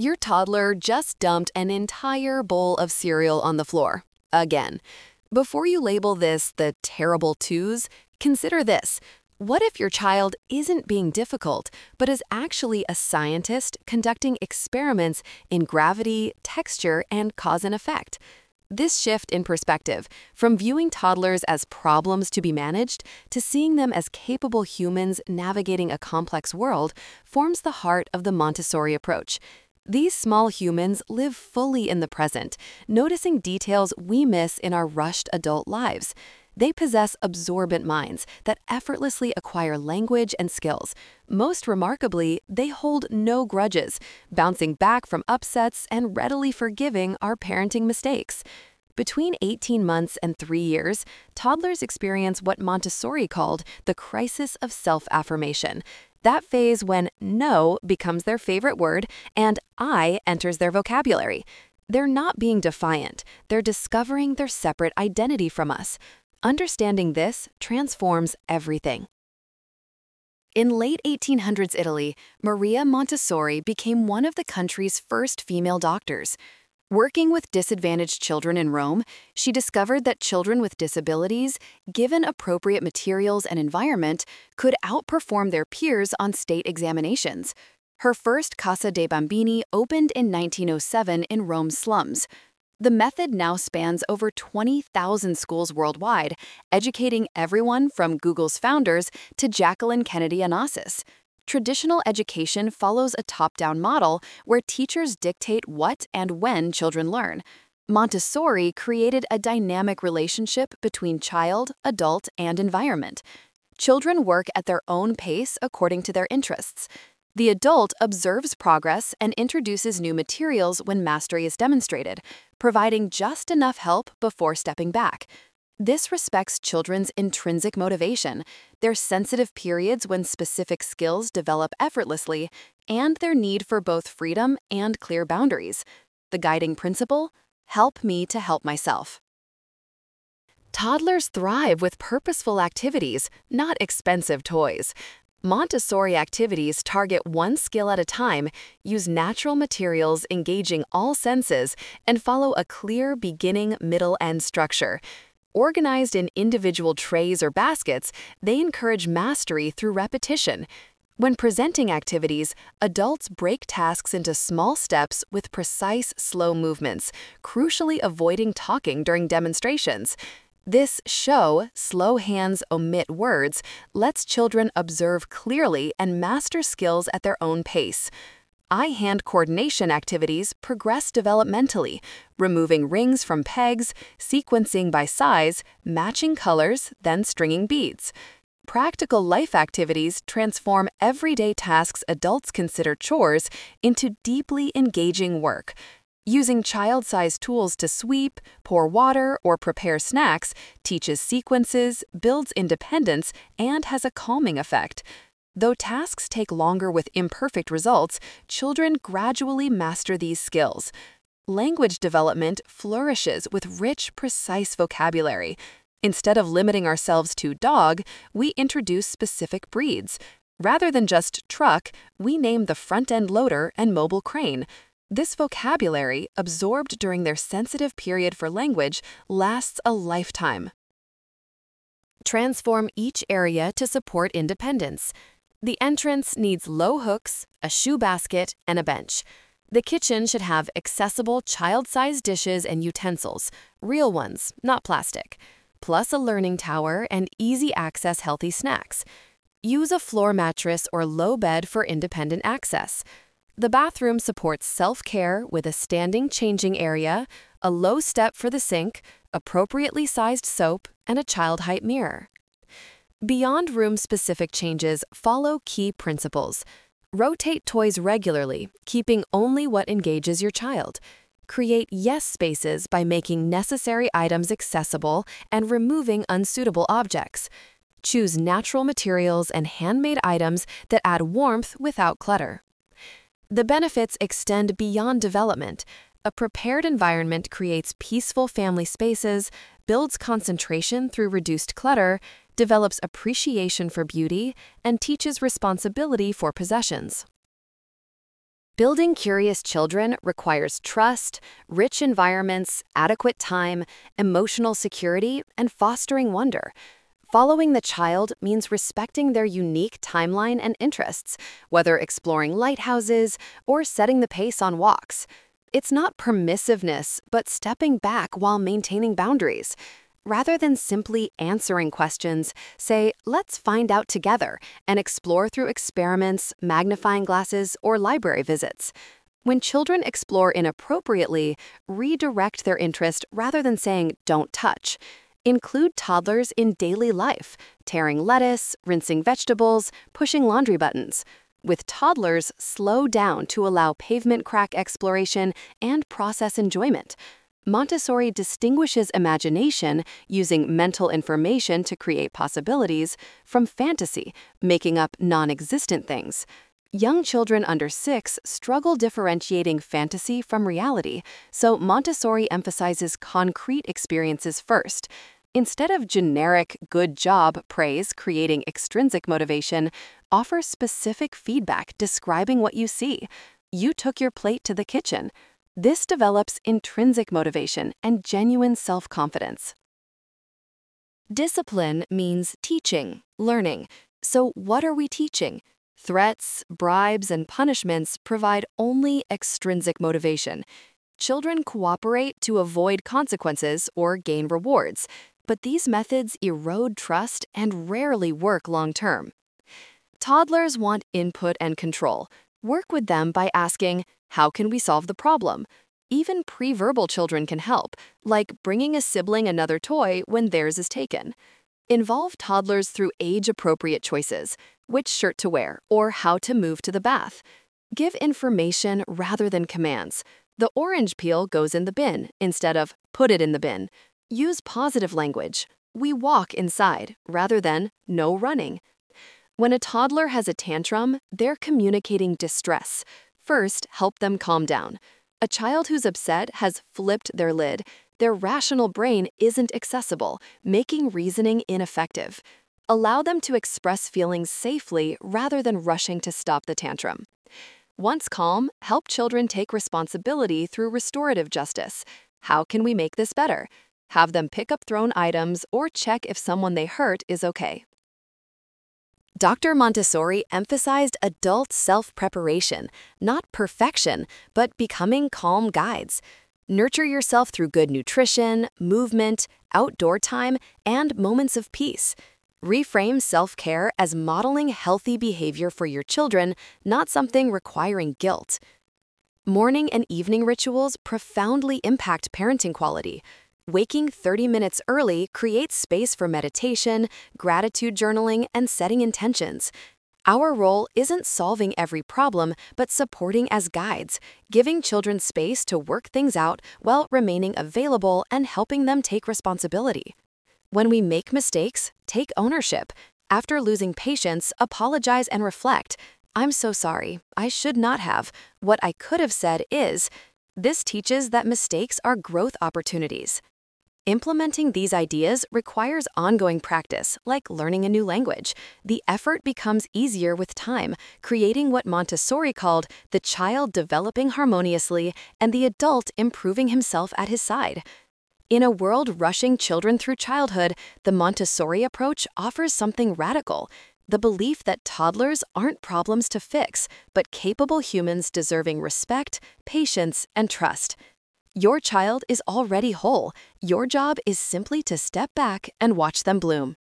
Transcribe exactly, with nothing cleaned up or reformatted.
Your toddler just dumped an entire bowl of cereal on the floor. Again. Before you label this the terrible twos, consider this. What if your child isn't being difficult, but is actually a scientist conducting experiments in gravity, texture, and cause and effect? This shift in perspective, from viewing toddlers as problems to be managed to seeing them as capable humans navigating a complex world, forms the heart of the Montessori approach. These small humans live fully in the present, noticing details we miss in our rushed adult lives. They possess absorbent minds that effortlessly acquire language and skills. Most remarkably, they hold no grudges, bouncing back from upsets and readily forgiving our parenting mistakes. Between eighteen months and three years, toddlers experience what Montessori called the crisis of self-affirmation. That phase when no becomes their favorite word and I enters their vocabulary. They're not being defiant, they're discovering their separate identity from us. Understanding this transforms everything. In late eighteen hundreds Italy, Maria Montessori became one of the country's first female doctors. Working with disadvantaged children in Rome, she discovered that children with disabilities, given appropriate materials and environment, could outperform their peers on state examinations. Her first Casa dei Bambini opened in nineteen oh seven in Rome's slums. The method now spans over twenty thousand schools worldwide, educating everyone from Google's founders to Jacqueline Kennedy Onassis. Traditional education follows a top-down model where teachers dictate what and when children learn. Montessori created a dynamic relationship between child, adult, and environment. Children work at their own pace according to their interests. The adult observes progress and introduces new materials when mastery is demonstrated, providing just enough help before stepping back. This respects children's intrinsic motivation, their sensitive periods when specific skills develop effortlessly, and their need for both freedom and clear boundaries. The guiding principle: help me to help myself. Toddlers thrive with purposeful activities, not expensive toys. Montessori activities target one skill at a time, use natural materials engaging all senses, and follow a clear beginning, middle, end structure. Organized in individual trays or baskets, they encourage mastery through repetition. When presenting activities, adults break tasks into small steps with precise, slow movements, crucially avoiding talking during demonstrations. This show, slow hands omit words, lets children observe clearly and master skills at their own pace. Eye-hand coordination activities progress developmentally, removing rings from pegs, sequencing by size, matching colors, then stringing beads. Practical life activities transform everyday tasks adults consider chores into deeply engaging work. Using child-sized tools to sweep, pour water, or prepare snacks teaches sequences, builds independence, and has a calming effect. Though tasks take longer with imperfect results, children gradually master these skills. Language development flourishes with rich, precise vocabulary. Instead of limiting ourselves to dog, we introduce specific breeds. Rather than just truck, we name the front-end loader and mobile crane. This vocabulary, absorbed during their sensitive period for language, lasts a lifetime. Transform each area to support independence. The entrance needs low hooks, a shoe basket, and a bench. The kitchen should have accessible child-sized dishes and utensils, real ones, not plastic, plus a learning tower and easy-access healthy snacks. Use a floor mattress or low bed for independent access. The bathroom supports self-care with a standing changing area, a low step for the sink, appropriately sized soap, and a child-height mirror. Beyond room-specific changes, follow key principles. Rotate toys regularly, keeping only what engages your child. Create yes spaces by making necessary items accessible and removing unsuitable objects. Choose natural materials and handmade items that add warmth without clutter. The benefits extend beyond development. A prepared environment creates peaceful family spaces, builds concentration through reduced clutter, develops appreciation for beauty, and teaches responsibility for possessions. Building curious children requires trust, rich environments, adequate time, emotional security, and fostering wonder. Following the child means respecting their unique timeline and interests, whether exploring lighthouses or setting the pace on walks. It's not permissiveness, but stepping back while maintaining boundaries. Rather than simply answering questions, say, let's find out together, and explore through experiments, magnifying glasses, or library visits. When children explore inappropriately, redirect their interest rather than saying, don't touch. Include toddlers in daily life, tearing lettuce, rinsing vegetables, pushing laundry buttons. With toddlers, slow down to allow pavement crack exploration and process enjoyment. Montessori distinguishes imagination, using mental information to create possibilities, from fantasy, making up non-existent things. Young children under six struggle differentiating fantasy from reality, so Montessori emphasizes concrete experiences first. Instead of generic good job praise creating extrinsic motivation, offer specific feedback describing what you see. You took your plate to the kitchen. This develops intrinsic motivation and genuine self-confidence. Discipline means teaching, learning. So what are we teaching? Threats, bribes, and punishments provide only extrinsic motivation. Children cooperate to avoid consequences or gain rewards, but these methods erode trust and rarely work long-term. Toddlers want input and control. Work with them by asking, how can we solve the problem? Even pre-verbal children can help, like bringing a sibling another toy when theirs is taken. Involve toddlers through age-appropriate choices, which shirt to wear or how to move to the bath. Give information rather than commands. The orange peel goes in the bin instead of put it in the bin. Use positive language. We walk inside rather than no running. When a toddler has a tantrum, they're communicating distress. First, help them calm down. A child who's upset has flipped their lid. Their rational brain isn't accessible, making reasoning ineffective. Allow them to express feelings safely rather than rushing to stop the tantrum. Once calm, help children take responsibility through restorative justice. How can we make this better? Have them pick up thrown items or check if someone they hurt is okay. Doctor Montessori emphasized adult self-preparation, not perfection, but becoming calm guides. Nurture yourself through good nutrition, movement, outdoor time, and moments of peace. Reframe self-care as modeling healthy behavior for your children, not something requiring guilt. Morning and evening rituals profoundly impact parenting quality. Waking thirty minutes early creates space for meditation, gratitude journaling, and setting intentions. Our role isn't solving every problem, but supporting as guides, giving children space to work things out while remaining available and helping them take responsibility. When we make mistakes, take ownership. After losing patience, apologize and reflect. I'm so sorry. I should not have. What I could have said is. This teaches that mistakes are growth opportunities. Implementing these ideas requires ongoing practice, like learning a new language. The effort becomes easier with time, creating what Montessori called the child developing harmoniously and the adult improving himself at his side. In a world rushing children through childhood, the Montessori approach offers something radical: the belief that toddlers aren't problems to fix, but capable humans deserving respect, patience, and trust. Your child is already whole. Your job is simply to step back and watch them bloom.